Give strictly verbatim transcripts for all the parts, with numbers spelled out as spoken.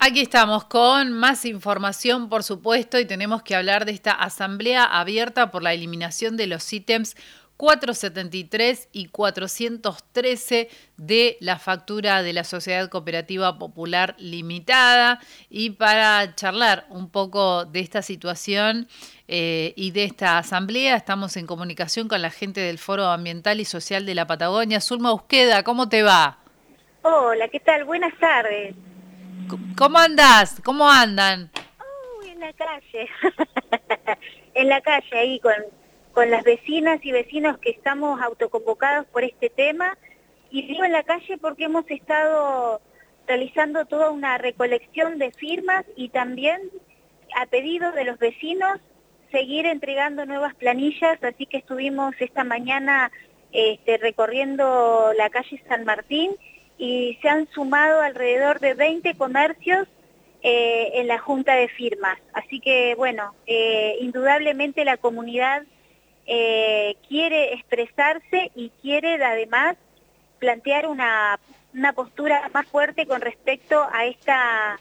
Aquí estamos con más información, por supuesto, y tenemos que hablar de esta asamblea abierta por la eliminación de los ítems cuatrocientos setenta y tres y cuatrocientos trece de la factura de la Sociedad Cooperativa Popular Limitada. Y para charlar un poco de esta situación eh, y de esta asamblea, estamos en comunicación con la gente del Foro Ambiental y Social de la Patagonia. Zulma Usqueda, ¿cómo te va? Hola, ¿qué tal? Buenas tardes. ¿Cómo andás? ¿Cómo andan? Uy, en la calle. En la calle, ahí con, con las vecinas y vecinos que estamos autoconvocados por este tema. Y digo en la calle porque hemos estado realizando toda una recolección de firmas y también, a pedido de los vecinos, seguir entregando nuevas planillas. Así que estuvimos esta mañana este, recorriendo la calle San Martín y se han sumado alrededor de veinte comercios eh, en la junta de firmas. Así que, bueno, eh, indudablemente la comunidad eh, quiere expresarse y quiere además plantear una, una postura más fuerte con respecto a esta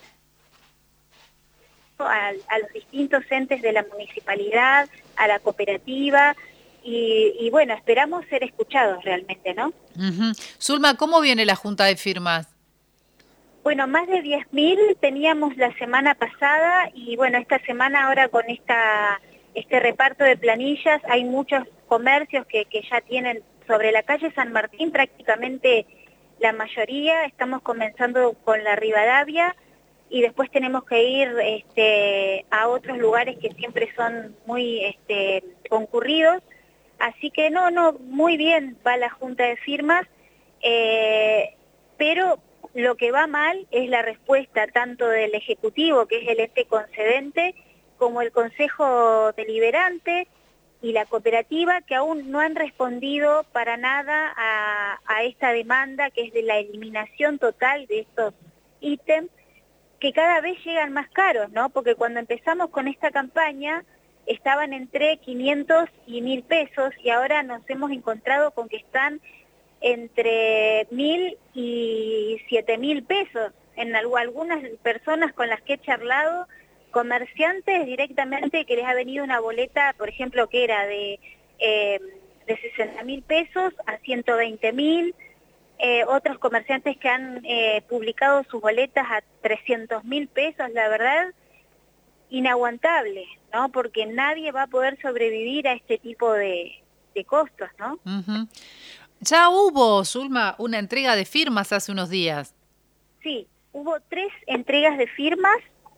a, a los distintos entes de la municipalidad, a la cooperativa. Y, y bueno, esperamos ser escuchados realmente, ¿no? Uh-huh. Zulma, ¿cómo viene la junta de firmas? Bueno, más de diez mil teníamos la semana pasada y bueno, esta semana ahora con esta este reparto de planillas hay muchos comercios que, que ya tienen sobre la calle San Martín, prácticamente la mayoría. Estamos comenzando con la Rivadavia y después tenemos que ir este, a otros lugares que siempre son muy este, concurridos. Así que no, no, muy bien va la junta de firmas, eh, pero lo que va mal es la respuesta tanto del Ejecutivo, que es el ente concedente, como el Consejo Deliberante y la cooperativa, que aún no han respondido para nada a, a esta demanda, que es de la eliminación total de estos ítems, que cada vez llegan más caros, ¿no? Porque cuando empezamos con esta campaña estaban entre quinientos y mil pesos y ahora nos hemos encontrado con que están entre mil y siete mil pesos. En algo, algunas personas con las que he charlado, comerciantes directamente que les ha venido una boleta, por ejemplo, que era de, eh, de sesenta mil pesos a ciento veinte mil, eh, otros comerciantes que han eh, publicado sus boletas a trescientos mil pesos, la verdad, inaguantable, ¿no? Porque nadie va a poder sobrevivir a este tipo de, de costos, ¿no? Uh-huh. Ya hubo, Zulma, una entrega de firmas hace unos días. Sí, hubo tres entregas de firmas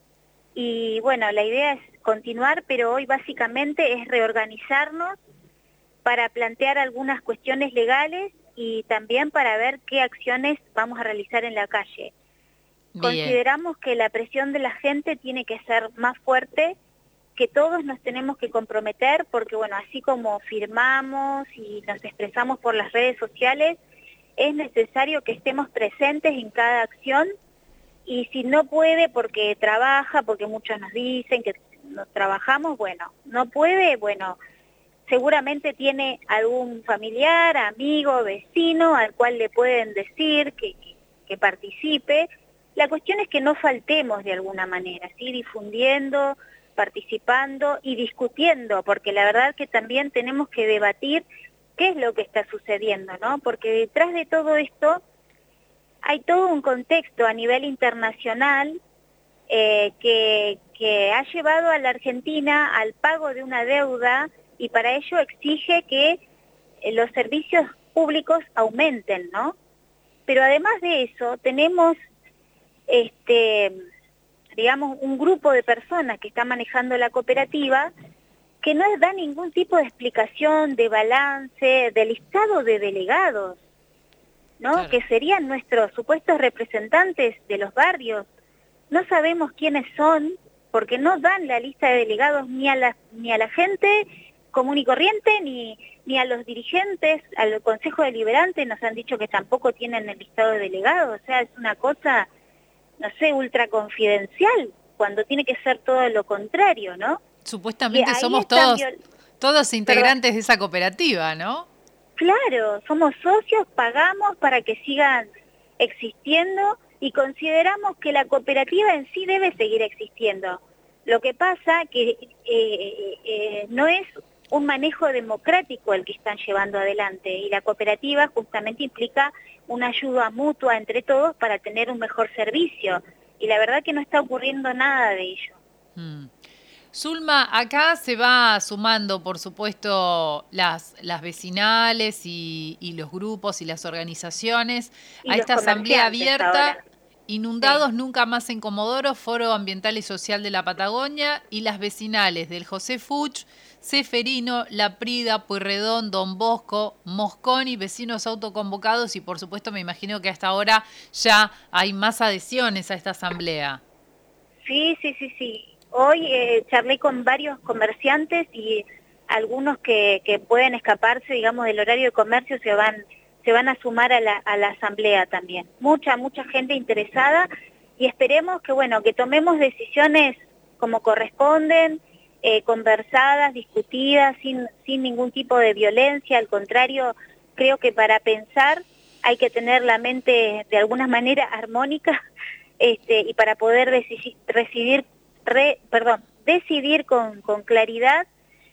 y bueno, la idea es continuar, pero hoy básicamente es reorganizarnos para plantear algunas cuestiones legales y también para ver qué acciones vamos a realizar en la calle. Bien. Consideramos que la presión de la gente tiene que ser más fuerte, que todos nos tenemos que comprometer, porque bueno, así como firmamos y nos expresamos por las redes sociales, es necesario que estemos presentes en cada acción, y si no puede porque trabaja, porque muchos nos dicen que no trabajamos, bueno, no puede, bueno, seguramente tiene algún familiar, amigo, vecino, al cual le pueden decir que, que, que participe. La cuestión es que no faltemos de alguna manera, ¿sí? Difundiendo, participando y discutiendo, porque la verdad que también tenemos que debatir qué es lo que está sucediendo, ¿no? Porque detrás de todo esto hay todo un contexto a nivel internacional eh, que, que ha llevado a la Argentina al pago de una deuda y para ello exige que eh, los servicios públicos aumenten, ¿no? Pero además de eso tenemos este digamos, un grupo de personas que está manejando la cooperativa que no da ningún tipo de explicación, de balance, de listado de delegados, ¿no? Claro. Que serían nuestros supuestos representantes de los barrios. No sabemos quiénes son, porque no dan la lista de delegados ni a la, ni a la gente común y corriente, ni, ni a los dirigentes, al Consejo Deliberante nos han dicho que tampoco tienen el listado de delegados. O sea, es una cosa, no sé, ultra confidencial, cuando tiene que ser todo lo contrario, ¿no? Supuestamente somos todos, viol... todos integrantes Perdón. de esa cooperativa, ¿no? Claro, somos socios, pagamos para que sigan existiendo y consideramos que la cooperativa en sí debe seguir existiendo. Lo que pasa que eh, eh, no es un manejo democrático el que están llevando adelante, y la cooperativa justamente implica una ayuda mutua entre todos para tener un mejor servicio, y la verdad que no está ocurriendo nada de ello. Mm. Zulma, acá se va sumando, por supuesto, las, las vecinales y, y los grupos y las organizaciones Y a los esta asamblea comerciantes abierta. ahora. Inundados Sí. nunca más en Comodoro, Foro Ambiental y Social de la Patagonia, y las vecinales del José Fuch, Ceferino, La Prida, Pueyrredón, Don Bosco, Mosconi, vecinos autoconvocados, y por supuesto me imagino que hasta ahora ya hay más adhesiones a esta asamblea. Sí, sí, sí, sí. Hoy eh, charlé con varios comerciantes y algunos que, que pueden escaparse, digamos, del horario de comercio se van se van a sumar a la, a la asamblea también. Mucha, mucha gente interesada, y esperemos que, bueno, que tomemos decisiones como corresponden, eh, conversadas, discutidas, sin, sin ningún tipo de violencia. Al contrario, creo que para pensar hay que tener la mente de alguna manera armónica, este, y para poder decidir, decidir, re, perdón, decidir con, con claridad,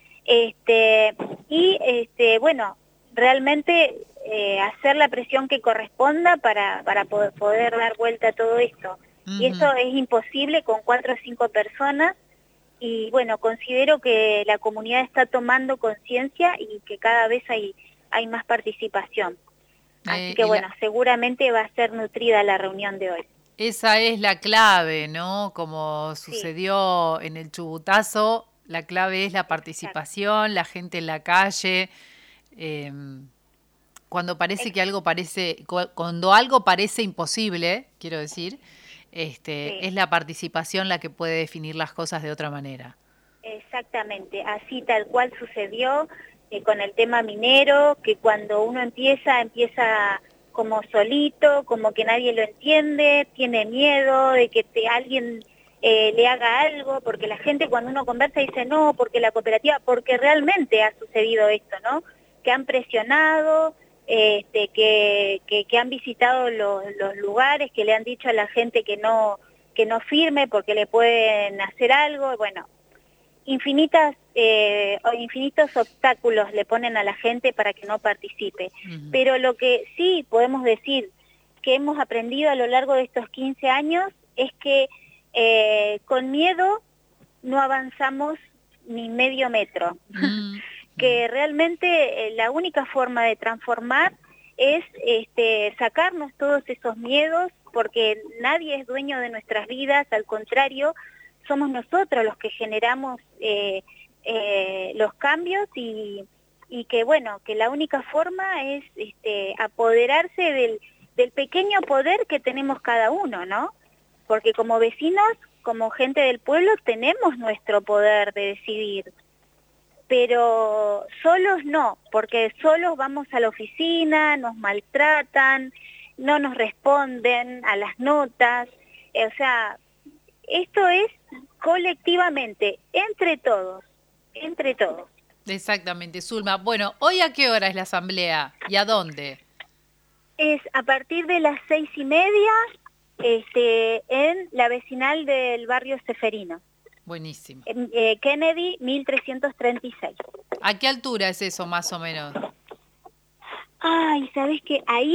este, y este, bueno, realmente eh, hacer la presión que corresponda para, para poder, poder dar vuelta a todo esto. Uh-huh. Y eso es imposible con cuatro o cinco personas, y bueno, considero que la comunidad está tomando conciencia y que cada vez hay, hay más participación. Así eh, que bueno, la... seguramente va a ser nutrida la reunión de hoy. Esa es la clave, ¿no? Como sucedió sí. en el Chubutazo, la clave es la participación, exacto, la gente en la calle. Eh, cuando parece exacto. que algo parece, cuando algo parece imposible, quiero decir, este, sí. es la participación la que puede definir las cosas de otra manera. Exactamente, así tal cual sucedió eh, con el tema minero, que cuando uno empieza, empieza como solito, como que nadie lo entiende, tiene miedo de que te, alguien eh, le haga algo, porque la gente cuando uno conversa dice no, porque la cooperativa, porque realmente ha sucedido esto, ¿no? Que han presionado, este, que, que, que han visitado los, los lugares, que le han dicho a la gente que no, que no firme porque le pueden hacer algo, bueno, infinitas eh, infinitos obstáculos le ponen a la gente para que no participe. Uh-huh. Pero lo que sí podemos decir que hemos aprendido a lo largo de estos quince años es que eh, con miedo no avanzamos ni medio metro. Uh-huh. Que realmente eh, la única forma de transformar es este, sacarnos todos esos miedos, porque nadie es dueño de nuestras vidas, al contrario, somos nosotros los que generamos eh, eh, los cambios, y, y que bueno, que la única forma es este, apoderarse del, del pequeño poder que tenemos cada uno, ¿no? Porque como vecinos, como gente del pueblo, tenemos nuestro poder de decidir, pero solos no, porque solos vamos a la oficina, nos maltratan, no nos responden a las notas, eh, o sea, esto es colectivamente, entre todos, entre todos. Exactamente, Zulma. Bueno, ¿hoy a qué hora es la asamblea y a dónde? Es a partir de las seis y media, este, en la vecinal del barrio Ceferino. Buenísimo. En, eh, Kennedy, mil trescientos treinta y seis. ¿A qué altura es eso, más o menos? Ay, ¿sabes qué? Ahí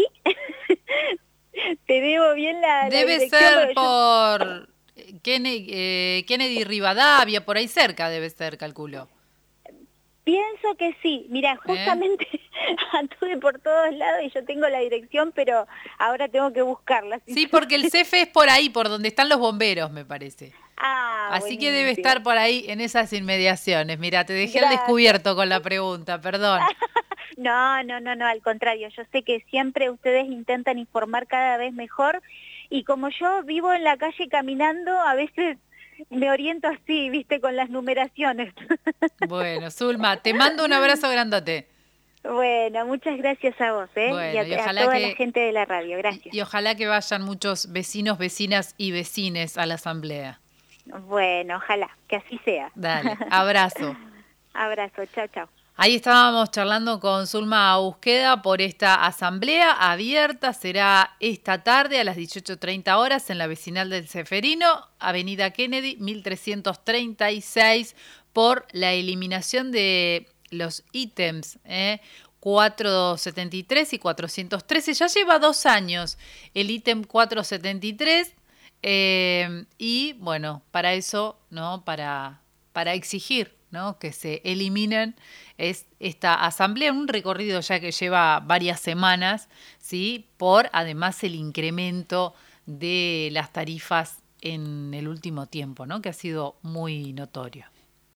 te debo bien la, Debe la ser por... Yo... Kennedy, eh, Kennedy Rivadavia, por ahí cerca debe ser, calculo. Pienso que sí. Mira, justamente ¿Eh? anduve por todos lados y yo tengo la dirección, pero ahora tengo que buscarla. Sí, porque el C E F es por ahí, por donde están los bomberos, me parece. Ah, Así buenísimo. Que debe estar por ahí en esas inmediaciones. Mira, te dejé al descubierto con la pregunta, perdón. No, no, no, no, al contrario. Yo sé que siempre ustedes intentan informar cada vez mejor, y como yo vivo en la calle caminando, a veces me oriento así, viste, con las numeraciones. Bueno, Zulma, te mando un abrazo grandote. Bueno, muchas gracias a vos, ¿eh? Bueno, y a, y ojalá a toda que, la gente de la radio, gracias. Y, y ojalá que vayan muchos vecinos, vecinas y vecines a la asamblea. Bueno, ojalá, que así sea. Dale, abrazo. Abrazo, chao, chao. Ahí estábamos charlando con Zulma Busqueda por esta asamblea abierta. Será esta tarde a las dieciocho treinta horas en la vecinal del Ceferino, Avenida Kennedy, mil trescientos treinta y seis, por la eliminación de los ítems ¿eh? cuatrocientos setenta y tres y cuatrocientos trece. Ya lleva dos años el ítem cuatrocientos setenta y tres eh, y bueno, para eso, ¿no? Para, para exigir, ¿no? Que se eliminen es esta asamblea, un recorrido ya que lleva varias semanas, ¿sí? Por además el incremento de las tarifas en el último tiempo, ¿no? Que ha sido muy notorio.